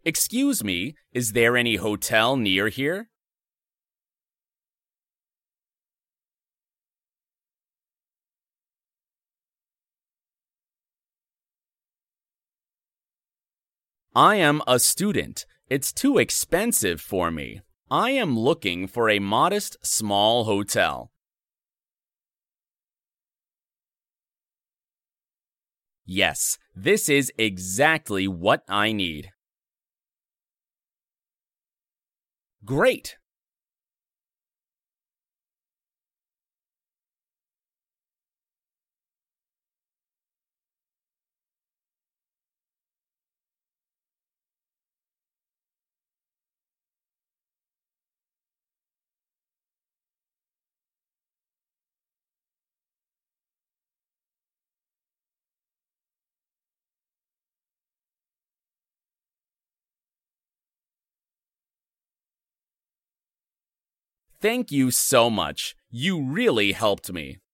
Excuse me, is there any hotel near here? I am a student. It's too expensive for me. I am looking for a modest, small hotel. Yes, this is exactly what I need. Great! Thank you so much. You really helped me.